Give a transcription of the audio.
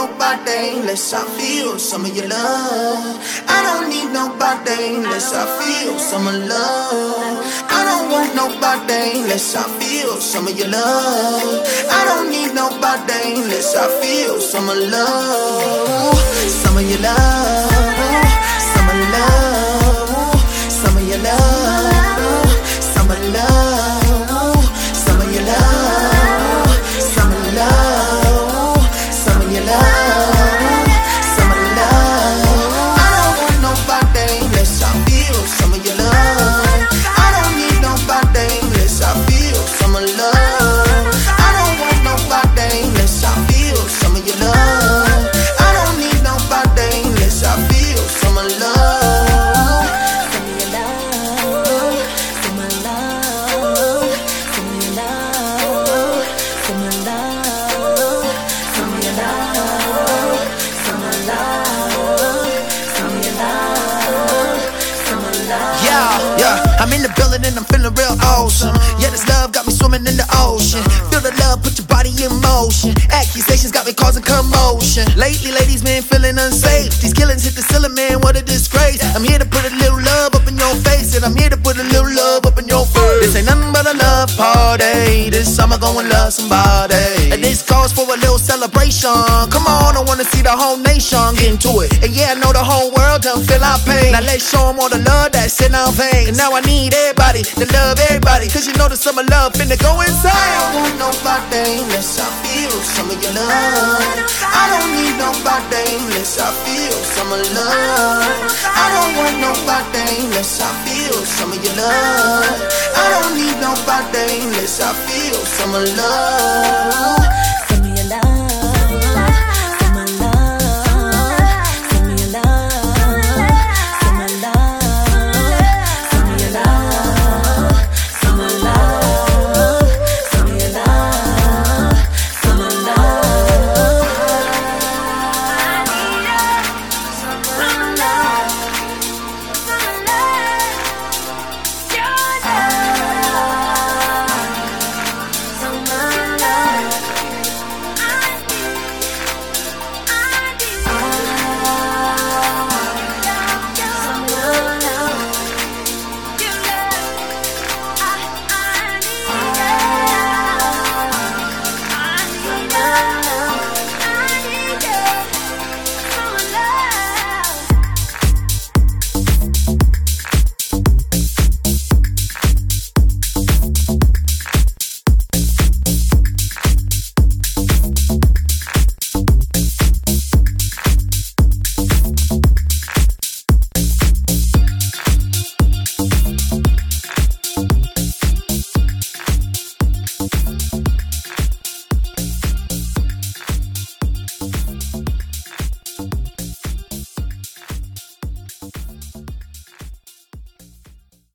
nobody unless I feel some of your love. I don't need nobody unless I feel some of love. I don't want nobody unless I feel some of your love. I don't need nobody unless I feel some of love. Some of your love. Some of love. Some of your love. Some of love. Some of your love. Some of love. Some of your love. Some of love. I don't want nobody unless I feel some of your love. I don't need nobody unless I feel some of love. I don't want nobody unless I feel some of your love. I don't need nobody unless I feel some of love. Some of your love. Some of love. Some of your love. Some of love. Some of your love. Some of love. Some of your love. Some of love. Yeah, I'm in the building and I'm feeling real awesome. Yeah, this love got me swimming in the ocean. Feel the love, put your body in motion. Accusations got me causing commotion. Lately, ladies, man, feeling unsafe. These killings hit the ceiling, man, what a disgrace. I'm here to put a little love up in your face, and I'm here to put a little love up in your face. This ain't nothing but a love party. This summer going love somebody, and this calls for a little celebration. Come on, I wanna see the whole nation get into it. And yeah, I know the whole world done feel our pain. Now let's show them all the love that's in our veins. And now I need everybody to love everybody, cause you know the summer love finna go inside. I don't want nobody unless I feel some of your love. I don't need nobody unless I feel some of love. I don't want nobody unless I feel some of your love. I don't need nobody unless I feel some of love.